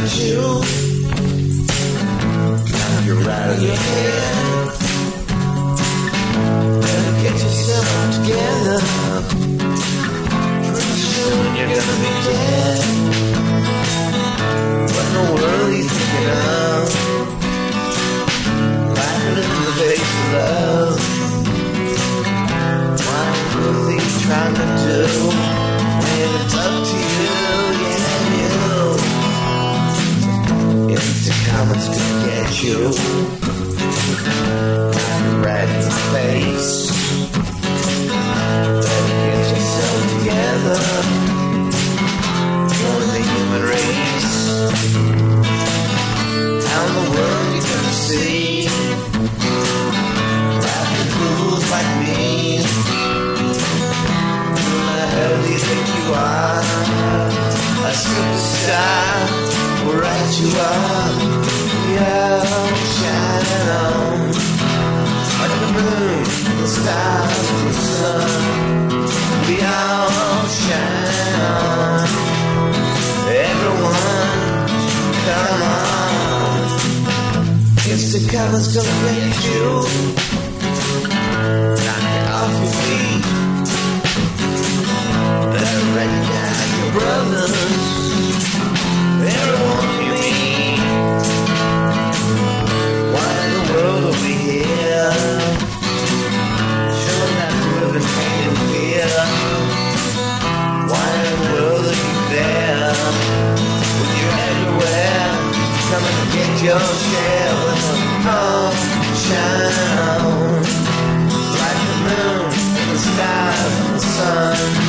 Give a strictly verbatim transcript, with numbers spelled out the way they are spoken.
you. Now you're out of your head. Better get yourself together. Pretty soon you're gonna be dead. What in the world are you thinking of? Laughing in the face of love. What are things trying to do? When it's up to you, yeah, you. Empty comments gonna get you. Right in the face. Better get yourself together. Join the human race. How in the world you gonna see laughing fools like me? Who the hell do you think you are? A superstar? Well, right you are. You're shining on like the moon, the stars, the sun. We all shine on. Everyone, come on. It's the colors gonna get you. Knock it off your feet. Better recognize your brothers. Everyone you meet. Why in the world are we here? Showing that we live in pain and fear. Why in the world are you there? When you're everywhere, come and get your share. When the sun shine on like the moon and the stars and the sun.